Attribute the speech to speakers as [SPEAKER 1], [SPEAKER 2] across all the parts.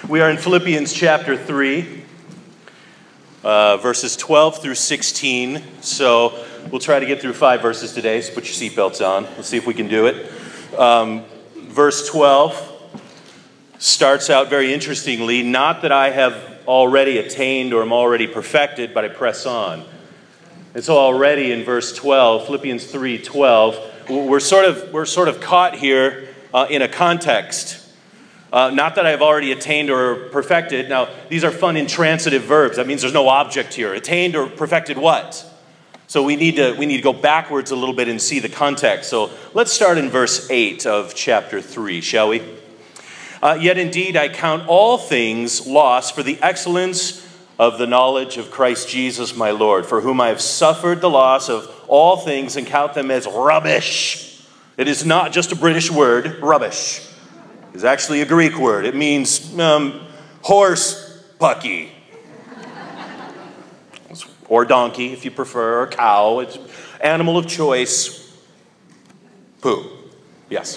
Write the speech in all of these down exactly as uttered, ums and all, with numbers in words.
[SPEAKER 1] We are in Philippians chapter three, uh, verses twelve through sixteen. So we'll try to get through five verses today, so put your seatbelts on. Let's see if we can do it. Um, verse twelve starts out very interestingly, not that I have already attained or am already perfected, but I press on. And so already in verse twelve, Philippians three twelve, we're sort of, we're sort of caught here uh, in a context. Uh, not that I have already attained or perfected. Now, these are fun intransitive verbs. That means there's no object here. Attained or perfected what? So we need to we need to go backwards a little bit and see the context. So let's start in verse eight of chapter three, shall we? Uh, Yet indeed I count all things lost for the excellence of the knowledge of Christ Jesus my Lord, for whom I have suffered the loss of all things and count them as rubbish. It is not just a British word, rubbish. It's actually a Greek word. It means um, horse pucky. Or donkey, if you prefer, or cow. It's animal of choice. Poo. Yes.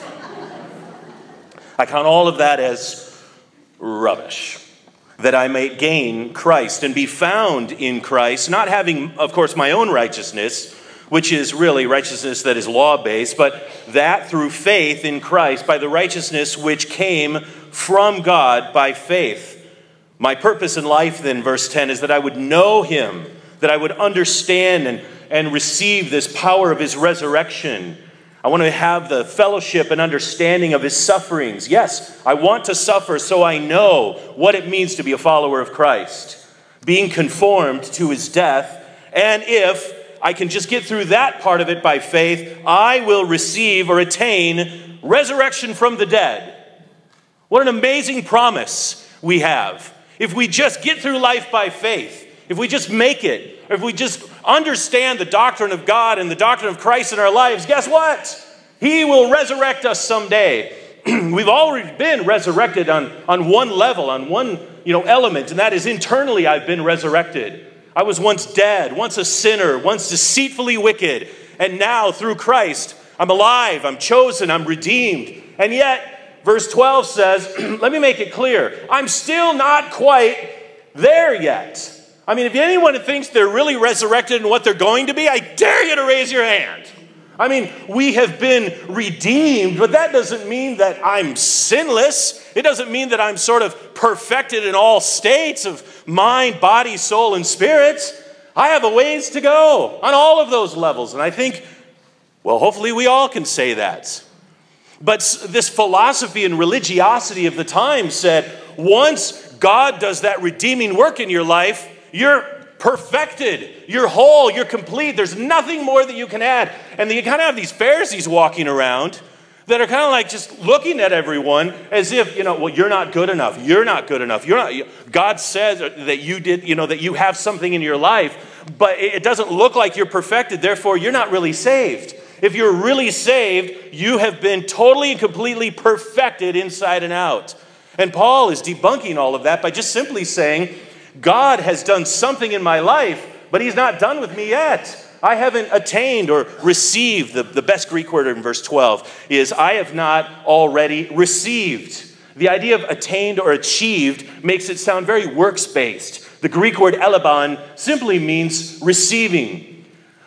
[SPEAKER 1] I count all of that as rubbish, that I may gain Christ and be found in Christ, not having, of course, my own righteousness, which is really righteousness that is law-based, but that through faith in Christ, by the righteousness which came from God by faith. My purpose in life, then, verse ten, is that I would know him, that I would understand and, and receive this power of his resurrection. I want to have the fellowship and understanding of his sufferings. Yes, I want to suffer so I know what it means to be a follower of Christ, being conformed to his death, and if I can just get through that part of it by faith, I will receive or attain resurrection from the dead. What an amazing promise we have. If we just get through life by faith, if we just make it, if we just understand the doctrine of God and the doctrine of Christ in our lives, guess what? He will resurrect us someday. We've already been resurrected on, on one level, on one you know, element, and that is internally I've been resurrected. I was once dead, once a sinner, once deceitfully wicked, and now through Christ, I'm alive, I'm chosen, I'm redeemed. And yet, verse twelve says, let me make it clear, I'm still not quite there yet. I mean, if anyone thinks they're really resurrected and what they're going to be, I dare you to raise your hand. I mean, we have been redeemed, but that doesn't mean that I'm sinless. It doesn't mean that I'm sort of perfected in all states of mind, body, soul, and spirit. I have a ways to go on all of those levels. And I think, well, hopefully we all can say that. But this philosophy and religiosity of the time said, once God does that redeeming work in your life, you're perfected, you're whole, you're complete. There's nothing more that you can add. And you kind of have these Pharisees walking around that are kind of like just looking at everyone as if, you know, well, you're not good enough. You're not good enough. You're not. God says that you did, you know, that you have something in your life, but it doesn't look like you're perfected. Therefore, you're not really saved. If you're really saved, you have been totally and completely perfected inside and out. And Paul is debunking all of that by just simply saying, God has done something in my life, but he's not done with me yet. I haven't attained or received. The, the best Greek word in verse twelve is, I have not already received. The idea of attained or achieved makes it sound very works-based. The Greek word elabon simply means receiving.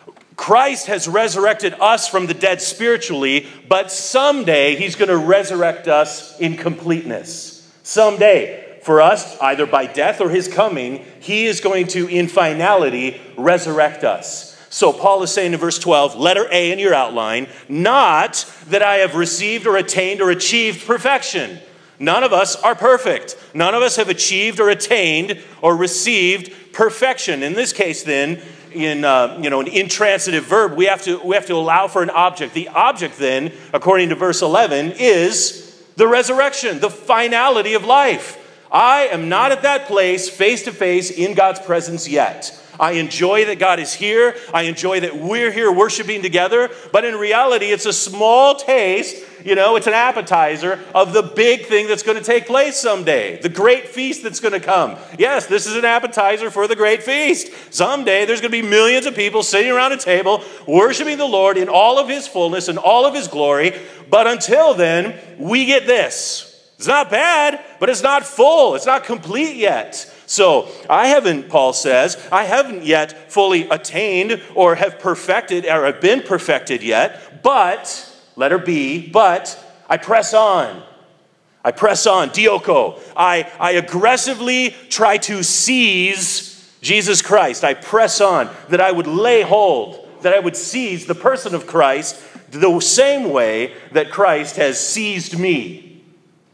[SPEAKER 1] Christ has resurrected us from the dead spiritually, but someday he's going to resurrect us in completeness. Someday. For us, either by death or his coming, he is going to, in finality, resurrect us. So Paul is saying in verse twelve, letter A in your outline, not that I have received or attained or achieved perfection. None of us are perfect. None of us have achieved or attained or received perfection. In this case, then, in uh, you know an intransitive verb, we have to we have to allow for an object. The object, then, according to verse eleven, is the resurrection, the finality of life. I am not at that place face to face in God's presence yet. I enjoy that God is here. I enjoy that we're here worshiping together. But in reality, it's a small taste, you know, it's an appetizer of the big thing that's going to take place someday. The great feast that's going to come. Yes, this is an appetizer for the great feast. Someday there's going to be millions of people sitting around a table worshiping the Lord in all of his fullness and all of his glory. But until then, we get this. It's not bad, but it's not full. It's not complete yet. So I haven't, Paul says, I haven't yet fully attained or have perfected or have been perfected yet, but, letter B, but I press on. I press on, dioko. I, I aggressively try to seize Jesus Christ. I press on, that I would lay hold, that I would seize the person of Christ the same way that Christ has seized me.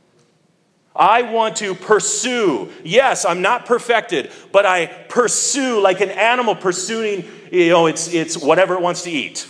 [SPEAKER 1] I want to pursue. Yes, I'm not perfected, but I pursue like an animal pursuing, you know, it's, it's whatever it wants to eat.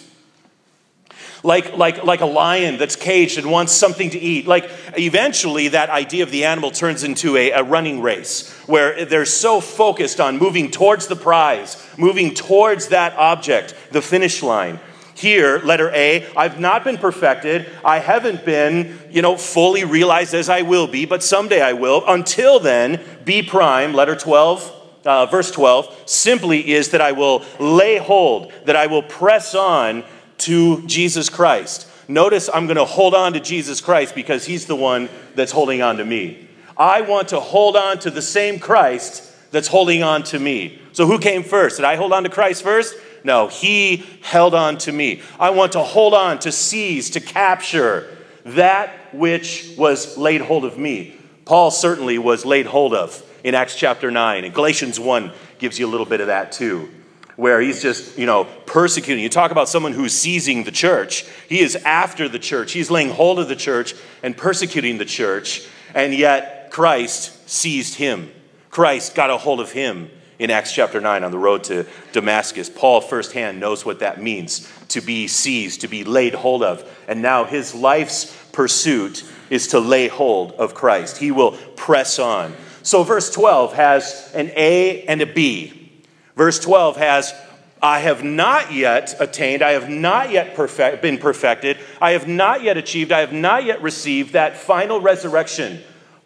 [SPEAKER 1] Like, like, like a lion that's caged and wants something to eat. Like eventually that idea of the animal turns into a, a running race where they're so focused on moving towards the prize, moving towards that object, the finish line. Here, letter A, I've not been perfected. I haven't been, you know, fully realized as I will be, but someday I will. Until then, B prime, letter twelve, uh, verse twelve, simply is that I will lay hold, that I will press on to Jesus Christ. Notice I'm going to hold on to Jesus Christ because he's the one that's holding on to me. I want to hold on to the same Christ that's holding on to me. So who came first? Did I hold on to Christ first? No, he held on to me. I want to hold on, to seize, to capture that which was laid hold of me. Paul certainly was laid hold of in Acts chapter nine. And Galatians one gives you a little bit of that too, where he's just, you know, persecuting. You talk about someone who's seizing the church. He is after the church. He's laying hold of the church and persecuting the church. And yet Christ seized him. Christ got a hold of him in Acts chapter nine on the road to Damascus. Paul firsthand knows what that means, to be seized, to be laid hold of. And now his life's pursuit is to lay hold of Christ. He will press on. So verse twelve has an A and a B. Verse twelve has, I have not yet attained, I have not yet perfect, been perfected, I have not yet achieved, I have not yet received that final resurrection,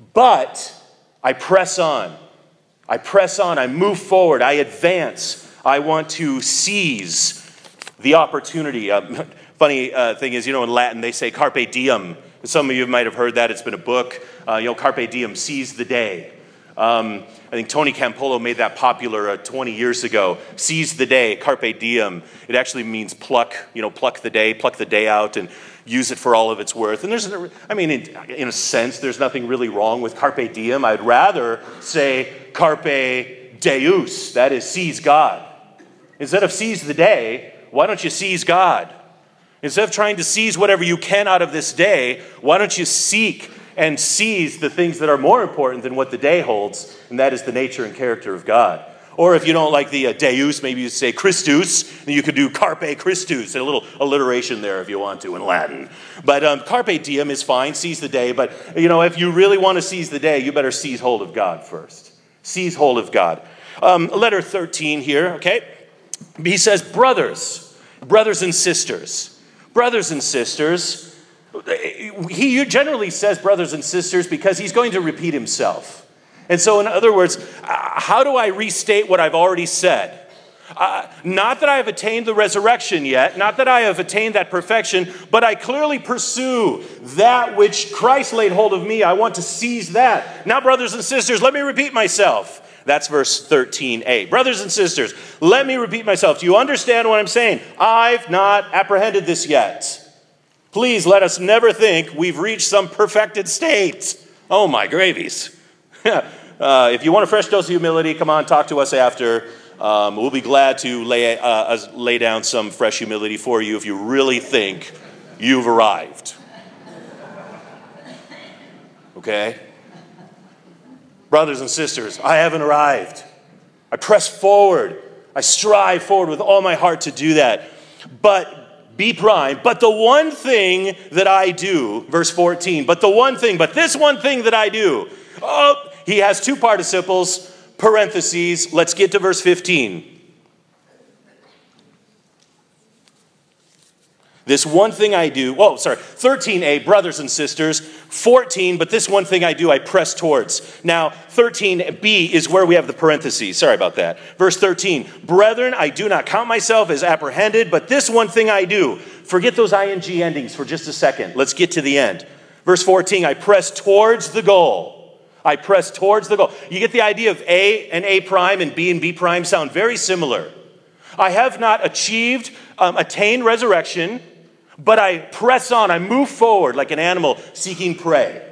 [SPEAKER 1] but I press on. I press on, I move forward, I advance. I want to seize the opportunity. Uh, funny uh, thing is, you know, in Latin they say carpe diem. Some of you might have heard that. It's been a book. Uh, you know, carpe diem, seize the day. Um, I think Tony Campolo made that popular uh, twenty years ago. Seize the day, carpe diem. It actually means pluck, you know, pluck the day, pluck the day out and use it for all of its worth. And there's, I mean, in, in a sense, there's nothing really wrong with carpe diem. I'd rather say carpe deus, that is, seize God. Instead of seize the day, why don't you seize God? Instead of trying to seize whatever you can out of this day, why don't you seek and seize the things that are more important than what the day holds, and that is the nature and character of God. Or if you don't like the uh, deus, maybe you say Christus, and you could do carpe Christus, a little alliteration there if you want to in Latin. But um, carpe diem is fine, seize the day, but you know, if you really want to seize the day, you better seize hold of God first. Seize hold of God. Um, letter thirteen here, okay? He says, brothers, brothers and sisters, brothers and sisters. He generally says brothers and sisters because he's going to repeat himself. And so in other words, how do I restate what I've already said? Uh, not that I have attained the resurrection yet, not that I have attained that perfection, but I clearly pursue that which Christ laid hold of me. I want to seize that. Now, brothers and sisters, let me repeat myself. That's verse thirteen a. Brothers and sisters, let me repeat myself. Do you understand what I'm saying? I've not apprehended this yet. Please let us never think we've reached some perfected state. Oh, my gravies. uh, if you want a fresh dose of humility, come on, talk to us after. Um, we'll be glad to lay, uh, lay down some fresh humility for you if you really think you've arrived. Okay? Brothers and sisters, I haven't arrived. I press forward. I strive forward with all my heart to do that. But B prime, but the one thing that I do, verse fourteen, but the one thing, but this one thing that I do. Oh, he has two participles, parentheses. Let's get to verse fifteen. This one thing I do, oh, sorry, thirteen a, brothers and sisters. fourteen, but this one thing I do, I press towards. Now, thirteen b is where we have the parentheses. Sorry about that. Verse thirteen, brethren, I do not count myself as apprehended, but this one thing I do. Forget those ing endings for just a second. Let's get to the end. Verse fourteen, I press towards the goal. I press towards the goal. You get the idea of A and A prime and B and B prime sound very similar. I have not achieved, um, attained resurrection, but I press on. I move forward like an animal seeking prey.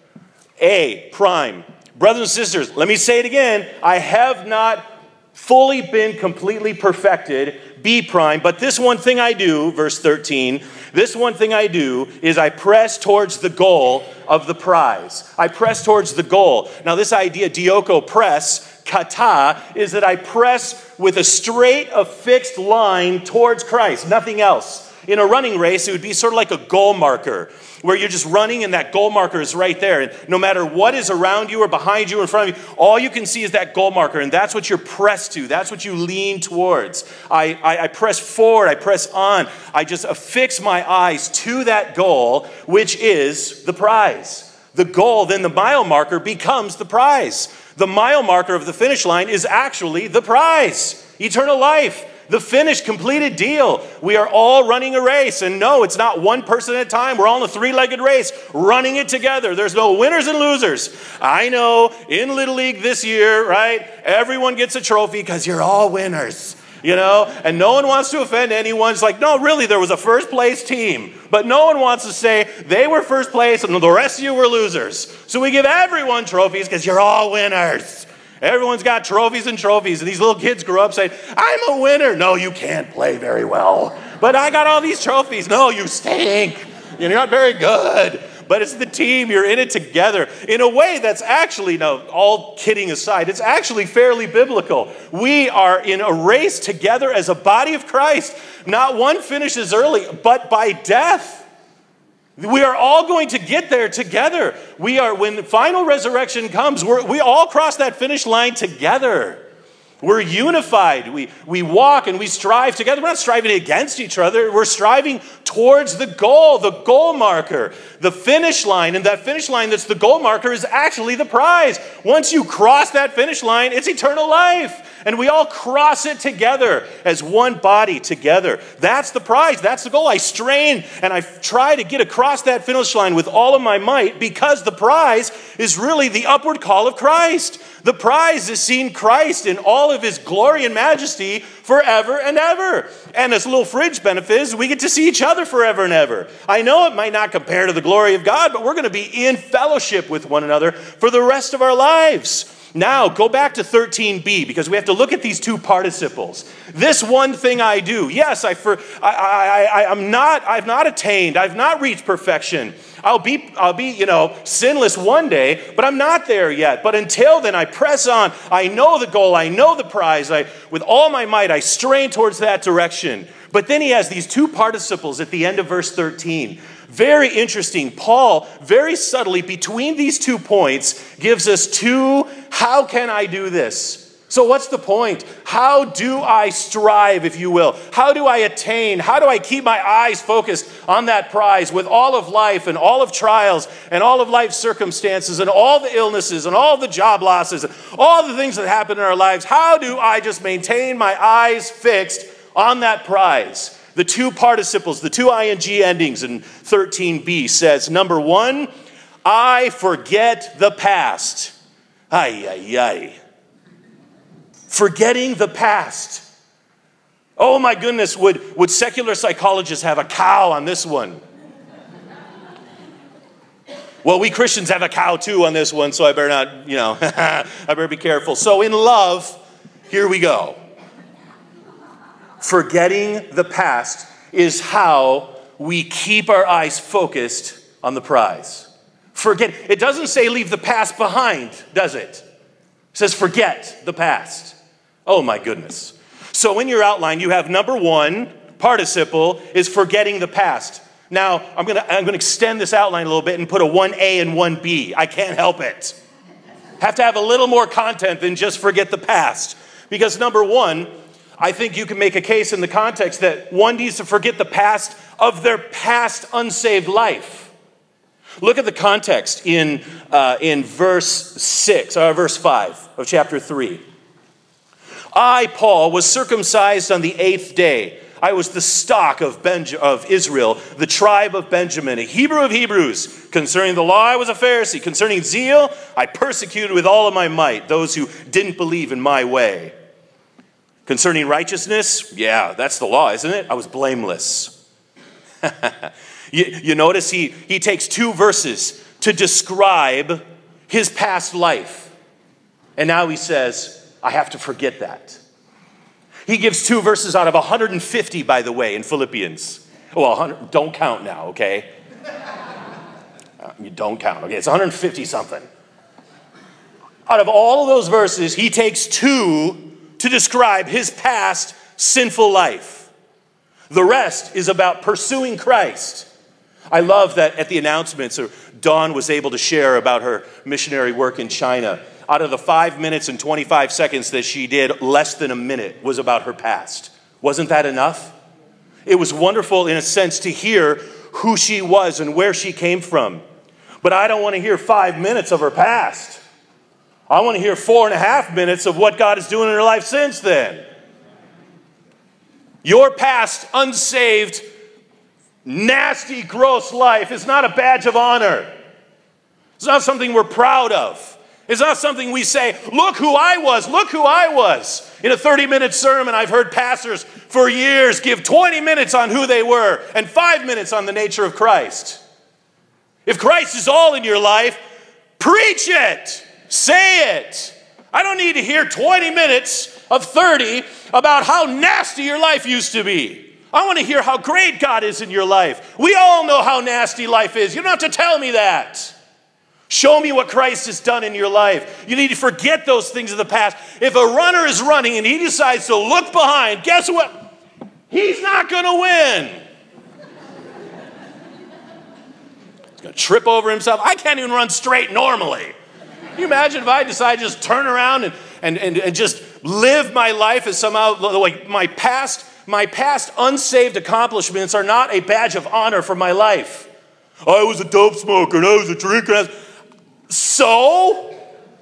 [SPEAKER 1] A prime. Brothers and sisters, let me say it again. I have not fully been completely perfected, B prime, but this one thing I do, verse thirteen, this one thing I do is I press towards the goal of the prize. I press towards the goal. Now this idea, dioko, press, kata, is that I press with a straight, a fixed line towards Christ, nothing else. In a running race, it would be sort of like a goal marker, where you're just running and that goal marker is right there. And no matter what is around you or behind you or in front of you, all you can see is that goal marker. And that's what you're pressed to. That's what you lean towards. I, I, I press forward. I press on. I just affix my eyes to that goal, which is the prize. The goal, then the mile marker, becomes the prize. The mile marker of the finish line is actually the prize. Eternal life. The finished, completed deal. We are all running a race. And no, it's not one person at a time. We're all in a three-legged race, running it together. There's no winners and losers. I know, in Little League this year, right, everyone gets a trophy because you're all winners, you know? And no one wants to offend anyone. It's like, no, really, there was a first-place team. But no one wants to say they were first place and the rest of you were losers. So we give everyone trophies because you're all winners. Everyone's got trophies and trophies. And these little kids grew up saying, I'm a winner. No, you can't play very well. But I got all these trophies. No, you stink. You're not very good. But it's the team. You're in it together. In a way that's actually, no, all kidding aside, it's actually fairly biblical. We are in a race together as a body of Christ. Not one finishes early, but by death. We are all going to get there together. We are, when final resurrection comes, we're, we all cross that finish line together. We're unified. We, we walk and we strive together. We're not striving against each other. We're striving towards the goal, the goal marker, the finish line. And that finish line that's the goal marker is actually the prize. Once you cross that finish line, it's eternal life. And we all cross it together as one body together. That's the prize. That's the goal. I strain and I try to get across that finish line with all of my might because the prize is really the upward call of Christ. The prize is seeing Christ in all of his glory and majesty forever and ever. And as a little fringe benefit is we get to see each other forever and ever. I know it might not compare to the glory of God, but we're going to be in fellowship with one another for the rest of our lives. Now, go back to thirteen b, because we have to look at these two participles. This one thing I do. Yes, I, for, I, I, I, I'm not, I've not attained. I've not reached perfection. I'll be, I'll be, you know, sinless one day, but I'm not there yet. But until then, I press on. I know the goal. I know the prize. I, with all my might, I strain towards that direction. But then he has these two participles at the end of verse thirteen. Very interesting. Paul, very subtly, between these two points, gives us two, how can I do this? So what's the point? How do I strive, if you will? How do I attain? How do I keep my eyes focused on that prize with all of life and all of trials and all of life's circumstances and all the illnesses and all the job losses and all the things that happen in our lives? How do I just maintain my eyes fixed on that prize? The two participles, the two ing endings in thirteen b says, number one, I forget the past. Ay, ay, ay. Forgetting the past. Oh my goodness, would, would secular psychologists have a cow on this one? Well, we Christians have a cow too on this one, so I better not, you know, I better be careful. So in love, here we go. Forgetting the past is how we keep our eyes focused on the prize. Forget. It doesn't say leave the past behind, does it? It says forget the past. Oh my goodness. So in your outline, you have number one, participle, is forgetting the past. Now, I'm going to I'm going to extend this outline a little bit and put a one A and one B. I can't help it. Have to have a little more content than just forget the past. Because number one, I think you can make a case in the context that one needs to forget the past of their past unsaved life. Look at the context in, uh, in verse six, or verse five of chapter three. I, Paul, was circumcised on the eighth day I was the stock of, Benj- of Israel, the tribe of Benjamin, a Hebrew of Hebrews. Concerning the law, I was a Pharisee. Concerning zeal, I persecuted with all of my might those who didn't believe in my way. Concerning righteousness, yeah, that's the law, isn't it? I was blameless. you, you notice he, he takes two verses to describe his past life. And now he says, I have to forget that. He gives two verses out of one hundred fifty, by the way, in Philippians. Well, one hundred, don't count now, okay? Uh, you don't count, okay? It's one hundred fifty something. Out of all of those verses, he takes two to describe his past sinful life. The rest is about pursuing Christ. I love that at the announcements, Dawn was able to share about her missionary work in China. Out of the five minutes and twenty-five seconds that she did, less than a minute was about her past. Wasn't that enough? It was wonderful in a sense to hear who she was and where she came from. But I don't want to hear five minutes of her past. I want to hear four and a half minutes of what God is doing in her life since then. Your past, unsaved, nasty, gross life is not a badge of honor. It's not something we're proud of. It's not something we say, look who I was, look who I was. In a thirty-minute sermon, I've heard pastors for years give twenty minutes on who they were and five minutes on the nature of Christ. If Christ is all in your life, preach it, say it. I don't need to hear twenty minutes of thirty about how nasty your life used to be. I want to hear how great God is in your life. We all know how nasty life is. You don't have to tell me that. Show me what Christ has done in your life. You need to forget those things of the past. If a runner is running and he decides to look behind, guess what? He's not going to win. He's going to trip over himself. I can't even run straight normally. Can you imagine if I decide to just turn around and, and, and, and just live my life as somehow like my past, my past unsaved accomplishments are not a badge of honor for my life. I was a dope smoker and I was a drinker. And I was... So,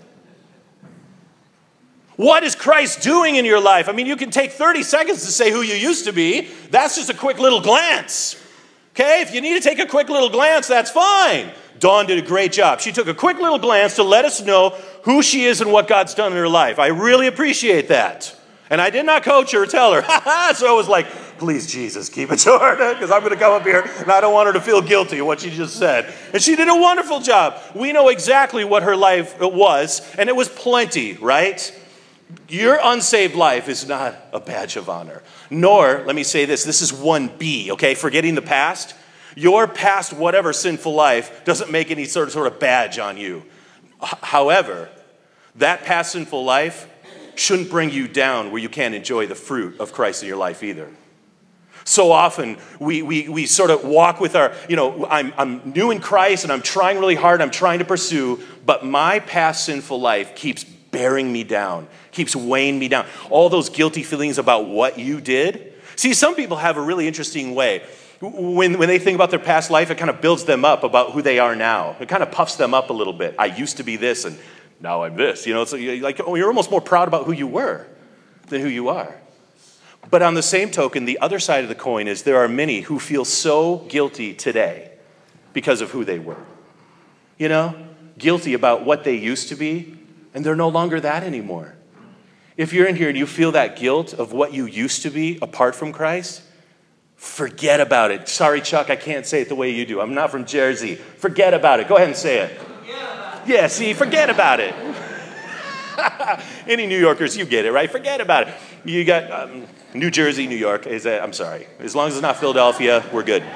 [SPEAKER 1] what is Christ doing in your life? I mean, you can take thirty seconds to say who you used to be. That's just a quick little glance. Okay, if you need to take a quick little glance, that's fine. Dawn did a great job. She took a quick little glance to let us know who she is and what God's done in her life. I really appreciate that. And I did not coach her or tell her. So I was like, please, Jesus, keep it short, because I'm going to come up here and I don't want her to feel guilty of what she just said. And she did a wonderful job. We know exactly what her life was, and it was plenty, right? Your unsaved life is not a badge of honor. Nor, let me say this, this is one B, okay? Forgetting the past. Your past, whatever sinful life, doesn't make any sort of, sort of badge on you. H- however, that past sinful life shouldn't bring you down where you can't enjoy the fruit of Christ in your life either. So often we we we sort of walk with our, you know, I'm I'm new in Christ and I'm trying really hard, I'm trying to pursue, but my past sinful life keeps bearing me down, keeps weighing me down. All those guilty feelings about what you did. See, some people have a really interesting way. When, when they think about their past life, it kind of builds them up about who they are now. It kind of puffs them up a little bit. I used to be this and now I'm this. You know, so you're like, oh, you're almost more proud about who you were than who you are. But on the same token, the other side of the coin is there are many who feel so guilty today because of who they were. You know, guilty about what they used to be, and they're no longer that anymore. If you're in here and you feel that guilt of what you used to be apart from Christ, forget about it. Sorry, Chuck, I can't say it the way you do. I'm not from Jersey. Forget about it. Go ahead and say it. Yeah, see, forget about it. Any New Yorkers, you get it, right? Forget about it. You got um, New Jersey, New York. Is that, I'm sorry. As long as it's not Philadelphia, we're good.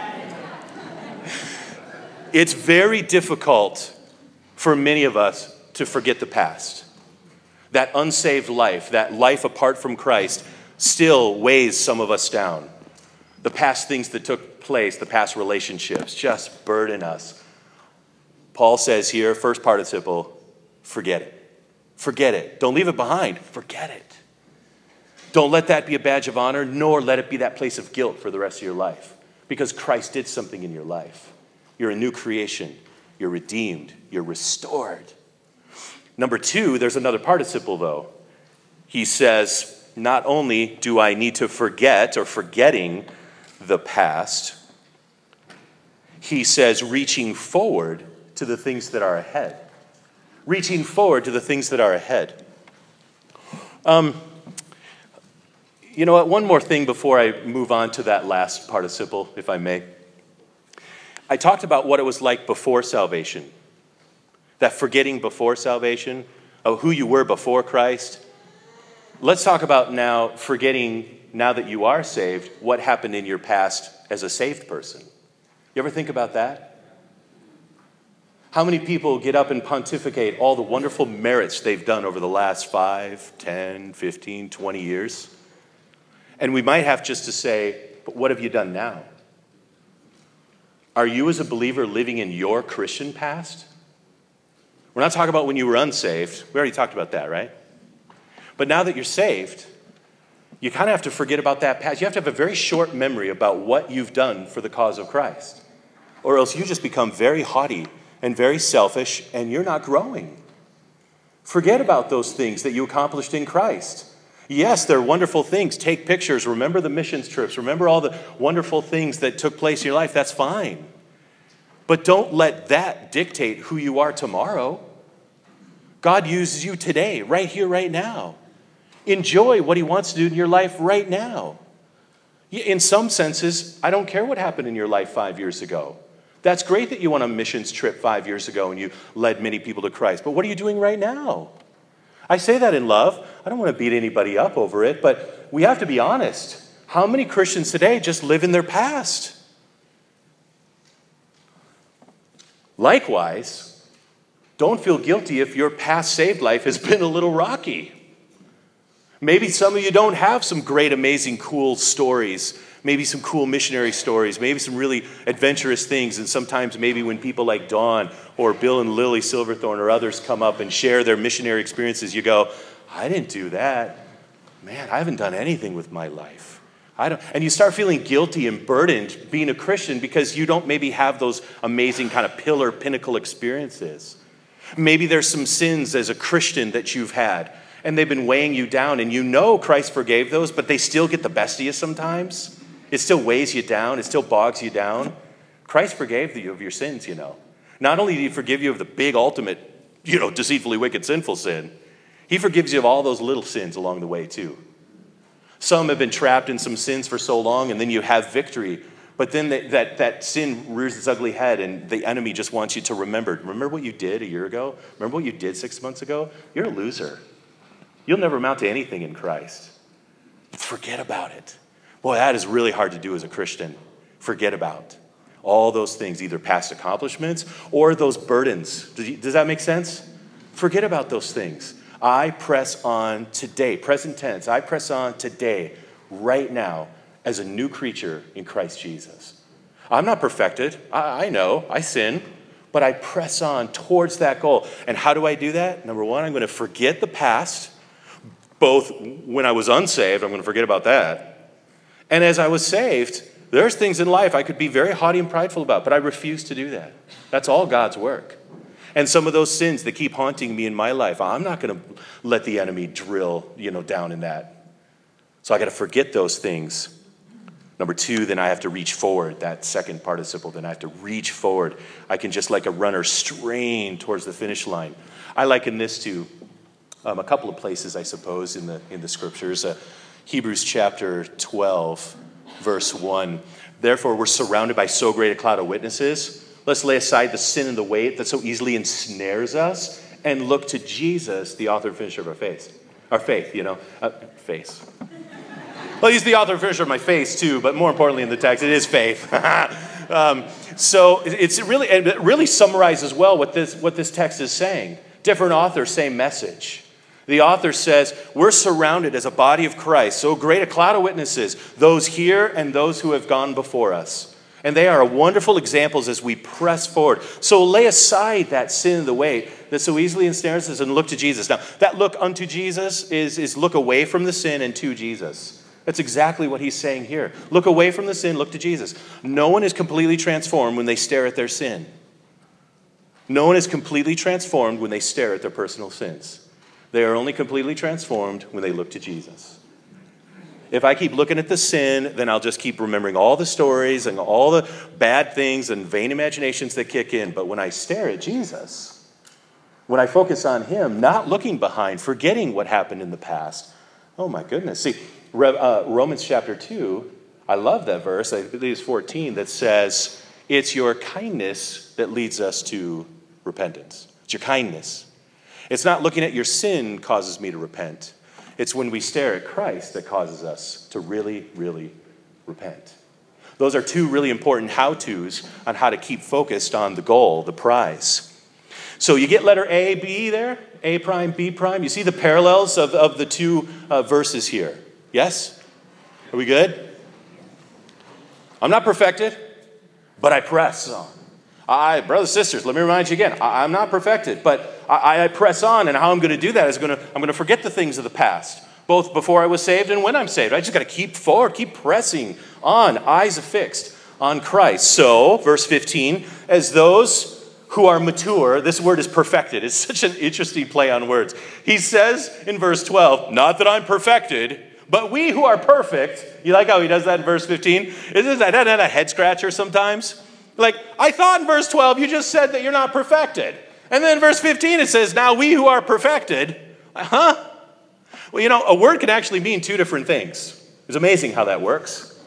[SPEAKER 1] It's very difficult for many of us to forget the past. That unsaved life, that life apart from Christ, still weighs some of us down. The past things that took place, the past relationships, just burden us. Paul says here, first participle, forget it. Forget it. Don't leave it behind. Forget it. Don't let that be a badge of honor, nor let it be that place of guilt for the rest of your life. Because Christ did something in your life. You're a new creation. You're redeemed. You're restored. Number two, there's another participle though. He says, not only do I need to forget or forgetting the past, he says reaching forward to the things that are ahead. Reaching forward to the things that are ahead. Um, you know what? One more thing before I move on to that last participle, if I may. I talked about what it was like before salvation. That forgetting before salvation, of who you were before Christ. Let's talk about now forgetting, now that you are saved, what happened in your past as a saved person. You ever think about that? How many people get up and pontificate all the wonderful merits they've done over the last five, ten, fifteen, twenty years? And we might have just to say, but what have you done now? Are you as a believer living in your Christian past? We're not talking about when you were unsaved. We already talked about that, right? But now that you're saved, you kind of have to forget about that past. You have to have a very short memory about what you've done for the cause of Christ. Or else you just become very haughty and very selfish, and you're not growing. Forget about those things that you accomplished in Christ. Yes, they're wonderful things. Take pictures. Remember the missions trips. Remember all the wonderful things that took place in your life. That's fine. But don't let that dictate who you are tomorrow. God uses you today, right here, right now. Enjoy what he wants to do in your life right now. In some senses, I don't care what happened in your life five years ago. That's great that you went on a missions trip five years ago and you led many people to Christ. But what are you doing right now? I say that in love. I don't want to beat anybody up over it, but we have to be honest. How many Christians today just live in their past? Likewise, don't feel guilty if your past saved life has been a little rocky. Maybe some of you don't have some great, amazing, cool stories. Maybe some cool missionary stories. Maybe some really adventurous things. And sometimes maybe when people like Dawn or Bill and Lily Silverthorne or others come up and share their missionary experiences, you go, I didn't do that. Man, I haven't done anything with my life. I don't, and you start feeling guilty and burdened being a Christian because you don't maybe have those amazing kind of pillar, pinnacle experiences. Maybe there's some sins as a Christian that you've had, and they've been weighing you down, and you know Christ forgave those, but they still get the best of you sometimes. It still weighs you down. It still bogs you down. Christ forgave you of your sins, you know. Not only did he forgive you of the big, ultimate, you know, deceitfully wicked, sinful sin, he forgives you of all those little sins along the way, too. Some have been trapped in some sins for so long, and then you have victory. But then that, that, that sin rears its ugly head, and the enemy just wants you to remember. Remember what you did a year ago? Remember what you did six months ago? You're a loser. You'll never amount to anything in Christ. Forget about it. Boy, that is really hard to do as a Christian. Forget about all those things, either past accomplishments or those burdens. Does, you, does that make sense? Forget about those things. I press on today, present tense. I press on today, right now, as a new creature in Christ Jesus. I'm not perfected. I, I know. I sin. But I press on towards that goal. And how do I do that? Number one, I'm going to forget the past. Both when I was unsaved, I'm going to forget about that. And as I was saved, there's things in life I could be very haughty and prideful about, but I refuse to do that. That's all God's work. And some of those sins that keep haunting me in my life, I'm not going to let the enemy drill, you know, down in that. So I got to forget those things. Number two, then I have to reach forward. That second participle, then I have to reach forward. I can just like a runner strain towards the finish line. I liken this to um, a couple of places, I suppose, in the in the scriptures. Uh, Hebrews chapter twelve, verse one. Therefore, we're surrounded by so great a cloud of witnesses. Let's lay aside the sin and the weight that so easily ensnares us and look to Jesus, the author and finisher of our faith. Our faith, you know. Uh, face. Well, he's the author and finisher of my faith, too, but more importantly in the text, it is faith. um, so it's really, and it really summarizes well what this, what this text is saying. Different author, same message. The author says, we're surrounded as a body of Christ, so great a cloud of witnesses, those here and those who have gone before us. And they are wonderful examples as we press forward. So lay aside that sin and the weight that so easily ensnares us and look to Jesus. Now, that look unto Jesus is, is look away from the sin and to Jesus. That's exactly what he's saying here. Look away from the sin, look to Jesus. No one is completely transformed when they stare at their sin. No one is completely transformed when they stare at their personal sins. They are only completely transformed when they look to Jesus. If I keep looking at the sin, then I'll just keep remembering all the stories and all the bad things and vain imaginations that kick in. But when I stare at Jesus, when I focus on him, not looking behind, forgetting what happened in the past, oh my goodness. See, uh, Romans chapter two, I love that verse, I believe it's fourteen, that says, it's your kindness that leads us to repentance. It's your kindness. It's not looking at your sin causes me to repent. It's when we stare at Christ that causes us to really, really repent. Those are two really important how-tos on how to keep focused on the goal, the prize. So you get letter A, B there, A prime, B prime. You see the parallels of, of the two uh, verses here. Yes? Are we good? I'm not perfected, but I press on. I, brothers and sisters, let me remind you again, I, I'm not perfected, but I, I press on, and how I'm going to do that is going to, I'm going to forget the things of the past, both before I was saved and when I'm saved. I just got to keep forward, keep pressing on, eyes affixed on Christ. So, verse fifteen, as those who are mature, this word is perfected. It's such an interesting play on words. He says in verse twelve, not that I'm perfected, but we who are perfect. You like how he does that in verse fifteen? Isn't that a head scratcher sometimes? Like, I thought in verse twelve, you just said that you're not perfected. And then in verse fifteen, it says, now we who are perfected. Huh? Well, you know, a word can actually mean two different things. It's amazing how that works.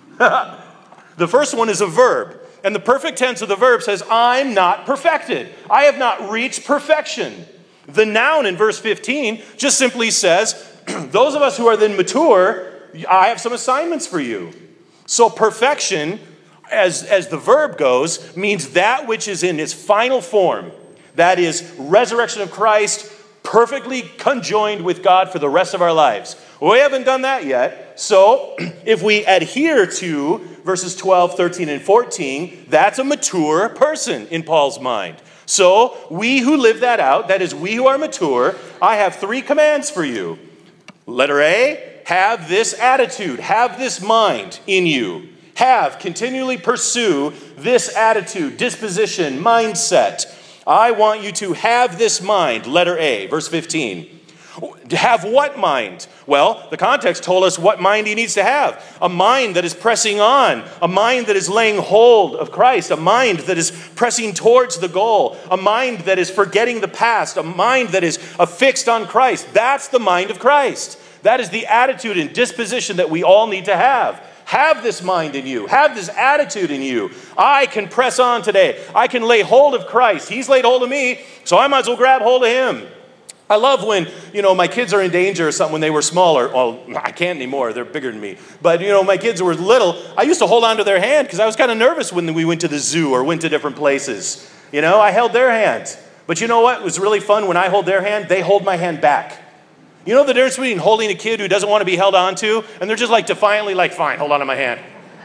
[SPEAKER 1] The first one is a verb. And the perfect tense of the verb says, I'm not perfected. I have not reached perfection. The noun in verse fifteen just simply says, those of us who are then mature, I have some assignments for you. So perfection, as, as the verb goes, means that which is in its final form. That is resurrection of Christ, perfectly conjoined with God for the rest of our lives. We haven't done that yet. So if we adhere to verses twelve, thirteen, and fourteen, that's a mature person in Paul's mind. So we who live that out, that is we who are mature, I have three commands for you. Letter A, have this attitude, have this mind in you. Have, continually pursue this attitude, disposition, mindset. I want you to have this mind, letter A, verse fifteen. Have what mind? Well, the context told us what mind he needs to have. A mind that is pressing on. A mind that is laying hold of Christ. A mind that is pressing towards the goal. A mind that is forgetting the past. A mind that is affixed on Christ. That's the mind of Christ. That is the attitude and disposition that we all need to have. Have this mind in you. Have this attitude in you. I can press on today. I can lay hold of Christ. He's laid hold of me, so I might as well grab hold of him. I love when, you know, my kids are in danger or something when they were smaller. Well, I can't anymore. They're bigger than me. But, you know, my kids were little. I used to hold on to their hand because I was kind of nervous when we went to the zoo or went to different places. You know, I held their hand. But you know what? It was really fun when I hold their hand, they hold my hand back. You know the difference between holding a kid who doesn't want to be held on to, and they're just like defiantly like, fine, hold on to my hand.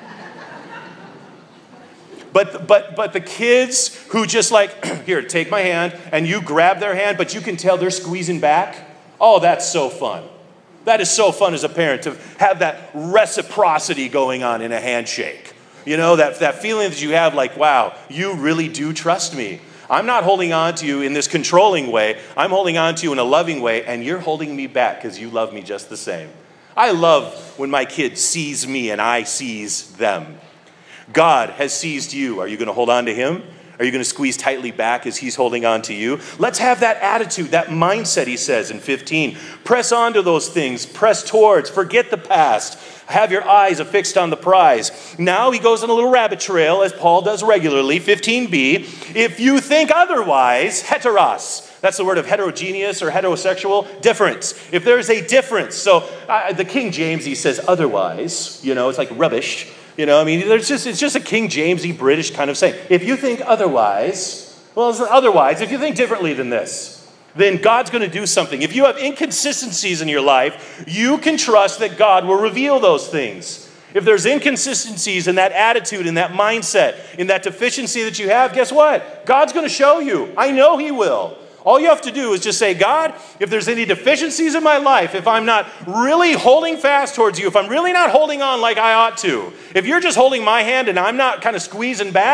[SPEAKER 1] But, but, but the kids who just like, here, take my hand, and you grab their hand, but you can tell they're squeezing back. Oh, that's so fun. That is so fun as a parent to have that reciprocity going on in a handshake. You know, that, that feeling that you have like, wow, you really do trust me. I'm not holding on to you in this controlling way. I'm holding on to you in a loving way, and you're holding me back because you love me just the same. I love when my kid sees me and I seize them. God has seized you. Are you going to hold on to him? Are you going to squeeze tightly back as he's holding on to you? Let's have that attitude, that mindset, he says in fifteen. Press on to those things. Press towards. Forget the past. Have your eyes affixed on the prize. Now he goes on a little rabbit trail, as Paul does regularly. fifteen b, if you think otherwise, heteros. That's the word of heterogeneous or heterosexual, difference. If there's a difference. So uh, the King James, he says otherwise. You know, it's like rubbish. You know, I mean, there's just it's just a King Jamesy British kind of saying. If you think otherwise, well, it's otherwise. If you think differently than this, then God's going to do something. If you have inconsistencies in your life, you can trust that God will reveal those things. If there's inconsistencies in that attitude, in that mindset, in that deficiency that you have, guess what? God's going to show you. I know he will. All you have to do is just say, God, if there's any deficiencies in my life, if I'm not really holding fast towards you, if I'm really not holding on like I ought to, if you're just holding my hand and I'm not kind of squeezing back,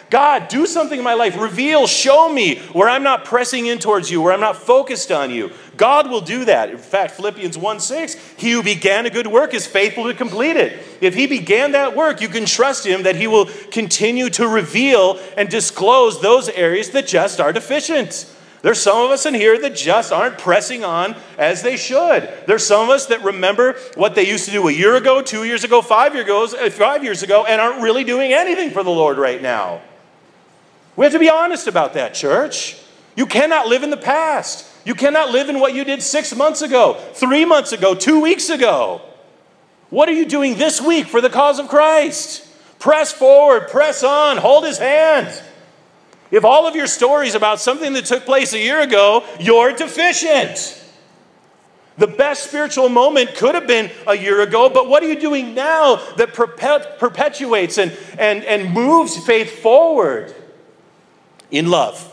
[SPEAKER 1] God, do something in my life. Reveal, show me where I'm not pressing in towards you, where I'm not focused on you. God will do that. In fact, Philippians one six, he who began a good work is faithful to complete it. If he began that work, you can trust him that he will continue to reveal and disclose those areas that just are deficient. There's some of us in here that just aren't pressing on as they should. There's some of us that remember what they used to do a year ago, two years ago, five years ago, five years ago, and aren't really doing anything for the Lord right now. We have to be honest about that, church. You cannot live in the past. You cannot live in what you did six months ago, three months ago, two weeks ago. What are you doing this week for the cause of Christ? Press forward, press on, hold his hand. If all of your stories about something that took place a year ago, you're deficient. The best spiritual moment could have been a year ago, but what are you doing now that perpet- perpetuates and, and, and moves faith forward in love?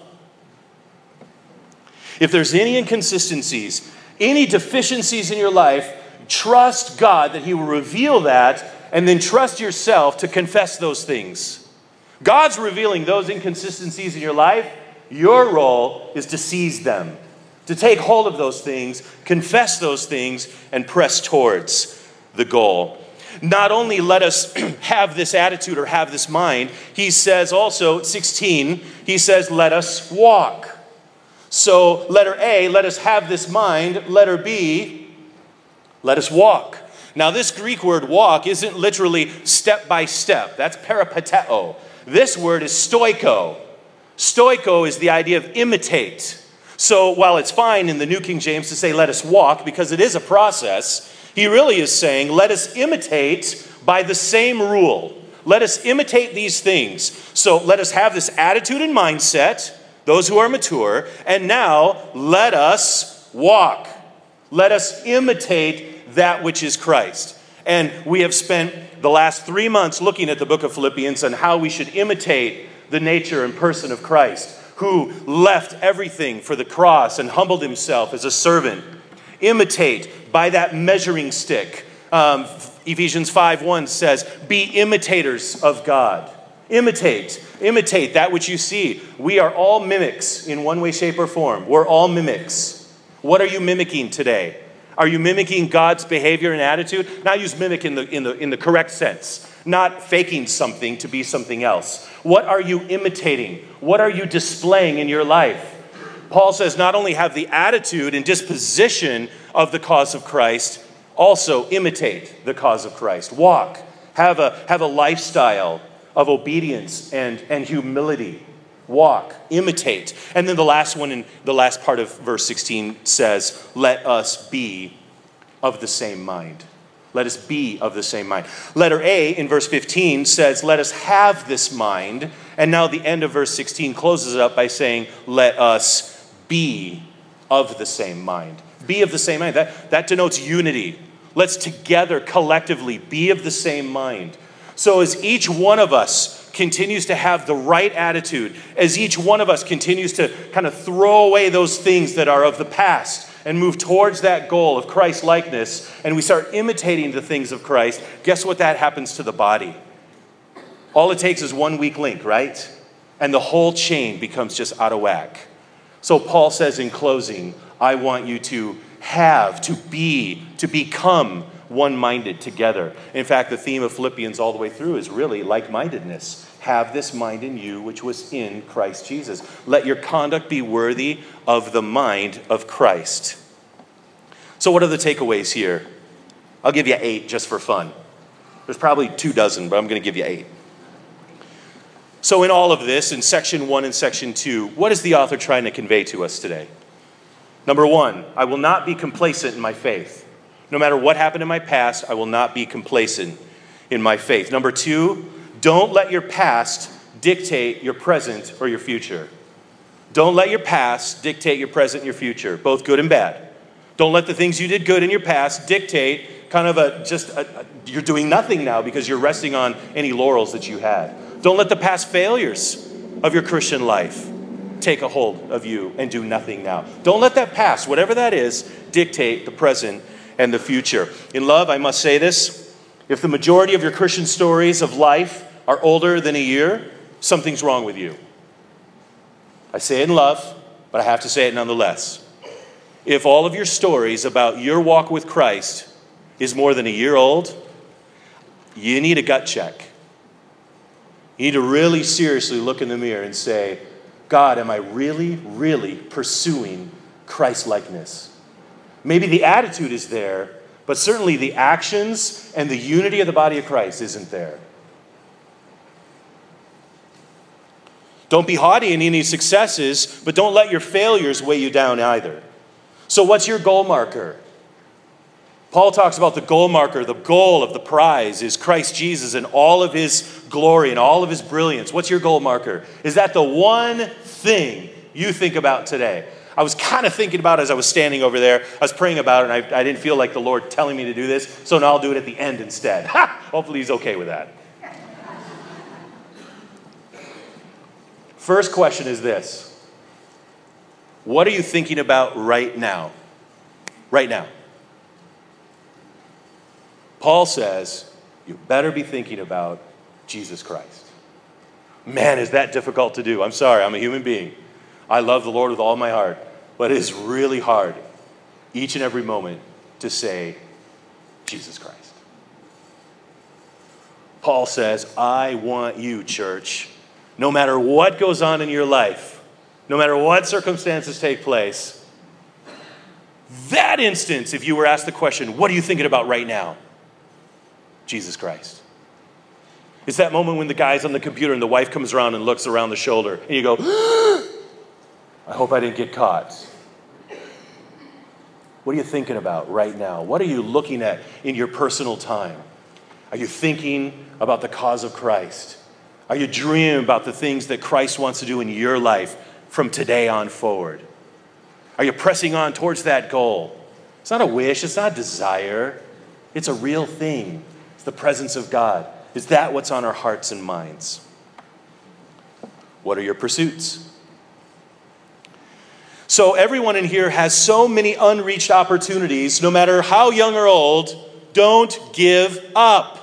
[SPEAKER 1] If there's any inconsistencies, any deficiencies in your life, trust God that he will reveal that, and then trust yourself to confess those things. God's revealing those inconsistencies in your life. Your role is to seize them, to take hold of those things, confess those things, and press towards the goal. Not only let us have this attitude or have this mind, he says also, sixteen, he says, let us walk. So letter A, let us have this mind. Letter B, let us walk. Now this Greek word walk isn't literally step by step. That's peripateo. This word is stoiko. Stoiko is the idea of imitate. So while it's fine in the New King James to say let us walk, because it is a process, he really is saying let us imitate by the same rule. Let us imitate these things. So let us have this attitude and mindset, those who are mature, and now let us walk. Let us imitate that which is Christ. And we have spent the last three months looking at the book of Philippians and how we should imitate the nature and person of Christ, who left everything for the cross and humbled himself as a servant. Imitate by that measuring stick. Um, Ephesians five one says, be imitators of God. Imitate. Imitate that which you see. We are all mimics in one way, shape, or form. We're all mimics. What are you mimicking today? Are you mimicking God's behavior and attitude? Now use mimic in the, in the, in the correct sense. Not faking something to be something else. What are you imitating? What are you displaying in your life? Paul says not only have the attitude and disposition of the cause of Christ, also imitate the cause of Christ. Walk. Have a, have a lifestyle of obedience and, and humility. Walk, imitate. And then the last one in the last part of verse sixteen says, let us be of the same mind. Let us be of the same mind. Letter A in verse fifteen says, let us have this mind. And now the end of verse sixteen closes it up by saying, let us be of the same mind. Be of the same mind. That, that denotes unity. Let's together, collectively, be of the same mind. So as each one of us continues to have the right attitude, as each one of us continues to kind of throw away those things that are of the past and move towards that goal of Christ likeness, and we start imitating the things of Christ, guess what that happens to the body? All it takes is one weak link, right? And the whole chain becomes just out of whack. So Paul says in closing, I want you to have, to be, to become one-minded together. In fact, the theme of Philippians all the way through is really like-mindedness. Have this mind in you which was in Christ Jesus. Let your conduct be worthy of the mind of Christ. So what are the takeaways here? I'll give you eight just for fun. There's probably two dozen, but I'm going to give you eight. So in all of this, in section one and section two, what is the author trying to convey to us today? Number one, I will not be complacent in my faith. No matter what happened in my past, I will not be complacent in my faith. Number two, don't let your past dictate your present or your future. Don't let your past dictate your present and your future, both good and bad. Don't let the things you did good in your past dictate kind of a, just, a, a, you're doing nothing now because you're resting on any laurels that you had. Don't let the past failures of your Christian life take a hold of you and do nothing now. Don't let that past, whatever that is, dictate the present and the future. In love, I must say this. If the majority of your Christian stories of life are older than a year, something's wrong with you. I say it in love, but I have to say it nonetheless. If all of your stories about your walk with Christ is more than a year old, you need a gut check. You need to really seriously look in the mirror and say, God, am I really, really pursuing Christ-likeness? Maybe the attitude is there, but certainly the actions and the unity of the body of Christ isn't there. Don't be haughty in any successes, but don't let your failures weigh you down either. So what's your goal marker? Paul talks about the goal marker. The goal of the prize is Christ Jesus and all of his glory and all of his brilliance. What's your goal marker? Is that the one thing you think about today? I was kind of thinking about it as I was standing over there. I was praying about it, and I, I didn't feel like the Lord telling me to do this, so now I'll do it at the end instead. Ha! Hopefully he's okay with that. First question is this. What are you thinking about right now? Right now. Paul says, you better be thinking about Jesus Christ. Man, is that difficult to do. I'm sorry, I'm a human being. I love the Lord with all my heart, but it is really hard each and every moment to say Jesus Christ. Paul says, I want you, church, no matter what goes on in your life, no matter what circumstances take place, that instance, if you were asked the question, what are you thinking about right now? Jesus Christ. It's that moment when the guy's on the computer and the wife comes around and looks around the shoulder, and you go, I hope I didn't get caught. What are you thinking about right now? What are you looking at in your personal time? Are you thinking about the cause of Christ? Are you dreaming about the things that Christ wants to do in your life from today on forward? Are you pressing on towards that goal? It's not a wish. It's not a desire. It's a real thing. It's the presence of God. Is that what's on our hearts and minds? What are your pursuits? So everyone in here has so many unreached opportunities. No matter how young or old, don't give up.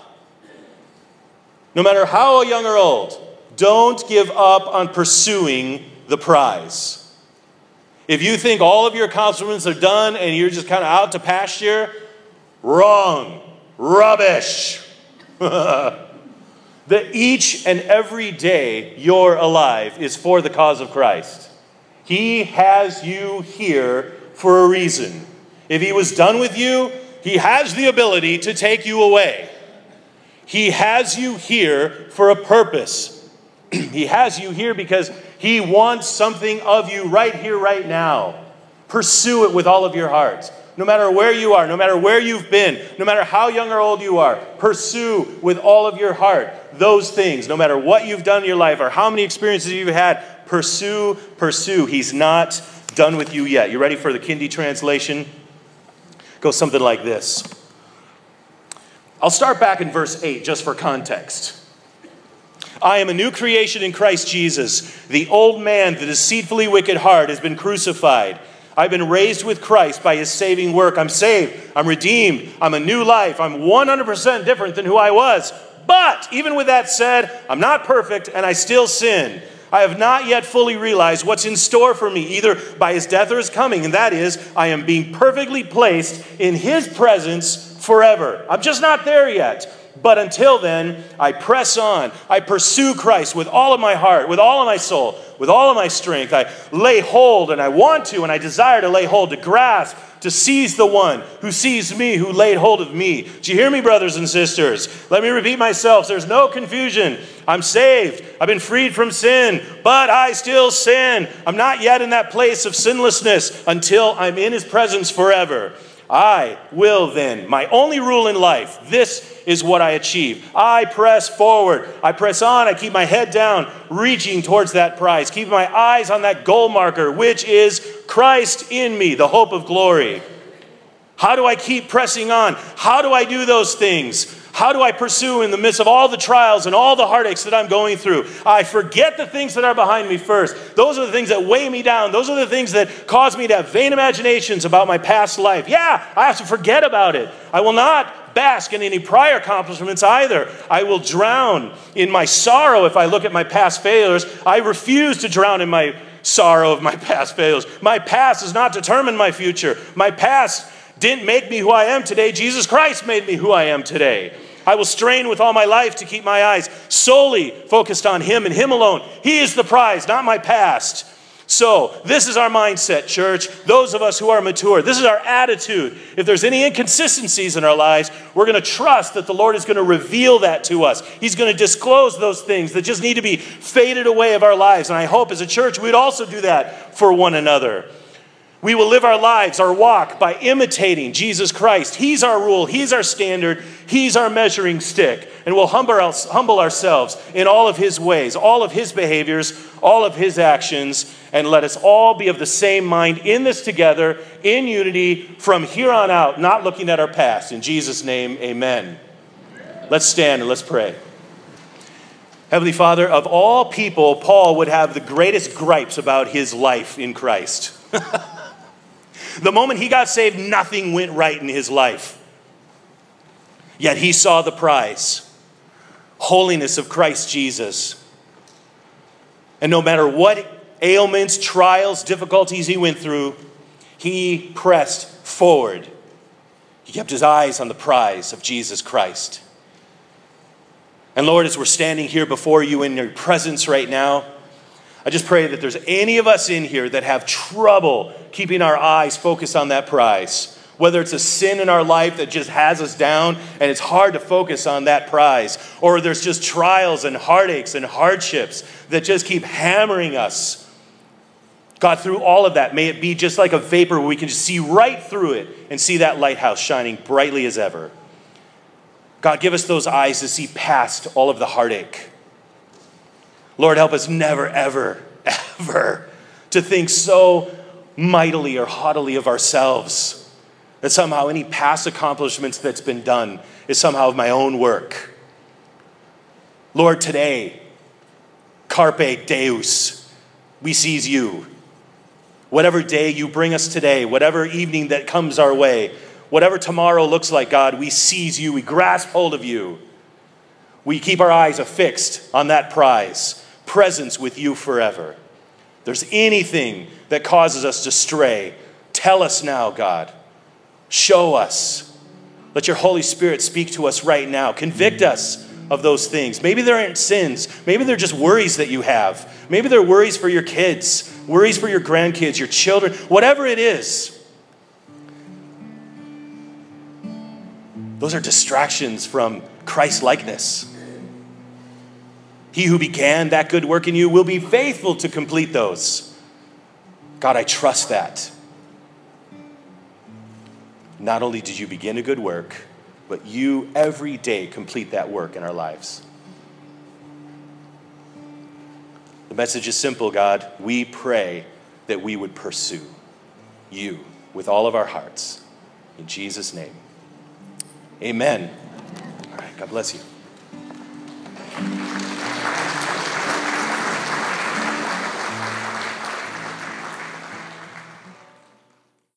[SPEAKER 1] No matter how young or old, don't give up on pursuing the prize. If you think all of your accomplishments are done and you're just kind of out to pasture, wrong. Rubbish. That each and every day you're alive is for the cause of Christ. He has you here for a reason. If he was done with you, he has the ability to take you away. He has you here for a purpose. He has you here because he wants something of you right here, right now. Pursue it with all of your heart. No matter where you are, no matter where you've been, no matter how young or old you are, pursue with all of your heart those things. No matter what you've done in your life or how many experiences you've had, pursue, pursue. He's not done with you yet. You ready for the Kindy translation? Goes something like this. I'll start back in verse eight just for context. I am a new creation in Christ Jesus. The old man, the deceitfully wicked heart, has been crucified. I've been raised with Christ by his saving work. I'm saved. I'm redeemed. I'm a new life. I'm one hundred percent different than who I was. But even with that said, I'm not perfect and I still sin. I have not yet fully realized what's in store for me, either by his death or his coming. And that is, I am being perfectly placed in his presence forever. I'm just not there yet. But until then, I press on. I pursue Christ with all of my heart, with all of my soul, with all of my strength. I lay hold, and I want to, and I desire to lay hold, to grasp, to seize the one who seized me, who laid hold of me. Do you hear me, brothers and sisters? Let me repeat myself. There's no confusion. I'm saved. I've been freed from sin, but I still sin. I'm not yet in that place of sinlessness until I'm in his presence forever. I will then, my only rule in life, this is what I achieve. I press forward. I press on. I keep my head down, reaching towards that prize. Keep my eyes on that goal marker, which is Christ in me, the hope of glory. How do I keep pressing on? How do I do those things? How do I pursue in the midst of all the trials and all the heartaches that I'm going through? I forget the things that are behind me first. Those are the things that weigh me down. Those are the things that cause me to have vain imaginations about my past life. Yeah, I have to forget about it. I will not not bask in any prior accomplishments either. I will drown in my sorrow if I look at my past failures. I refuse to drown in my sorrow of my past failures. My past does not determine my future. My past didn't make me who I am today. Jesus Christ made me who I am today. I will strain with all my life to keep my eyes solely focused on Him and Him alone. He is the prize, not my past. So this is our mindset, church. Those of us who are mature, this is our attitude. If there's any inconsistencies in our lives, we're going to trust that the Lord is going to reveal that to us. He's going to disclose those things that just need to be faded away of our lives. And I hope as a church we'd also do that for one another. We will live our lives, our walk, by imitating Jesus Christ. He's our rule. He's our standard. He's our measuring stick. And we'll humble ourselves in all of His ways, all of His behaviors, all of His actions, and let us all be of the same mind in this together, in unity, from here on out, not looking at our past. In Jesus' name, amen. Let's stand and let's pray. Heavenly Father, of all people, Paul would have the greatest gripes about his life in Christ. The moment he got saved, nothing went right in his life. Yet he saw the prize, holiness of Christ Jesus. And no matter what ailments, trials, difficulties he went through, he pressed forward. He kept his eyes on the prize of Jesus Christ. And Lord, as we're standing here before you in your presence right now, I just pray that there's any of us in here that have trouble keeping our eyes focused on that prize. Whether it's a sin in our life that just has us down and it's hard to focus on that prize. Or there's just trials and heartaches and hardships that just keep hammering us. God, through all of that, may it be just like a vapor where we can just see right through it and see that lighthouse shining brightly as ever. God, give us those eyes to see past all of the heartache. Lord, help us never, ever, ever to think so mightily or haughtily of ourselves that somehow any past accomplishments that's been done is somehow of my own work. Lord, today, carpe deus, we seize you. Whatever day you bring us today, whatever evening that comes our way, whatever tomorrow looks like, God, we seize you, we grasp hold of you. We keep our eyes affixed on that prize, presence with you forever. If there's anything that causes us to stray, tell us now, God. Show us. Let your Holy Spirit speak to us right now. Convict us of those things. Maybe there aren't sins. Maybe they're just worries that you have. Maybe they're worries for your kids, worries for your grandkids, your children, whatever it is. Those are distractions from Christ-likeness. He who began that good work in you will be faithful to complete those. God, I trust that. Not only did you begin a good work, but you every day complete that work in our lives. The message is simple, God. We pray that we would pursue you with all of our hearts. In Jesus' name, amen. All right, God bless you.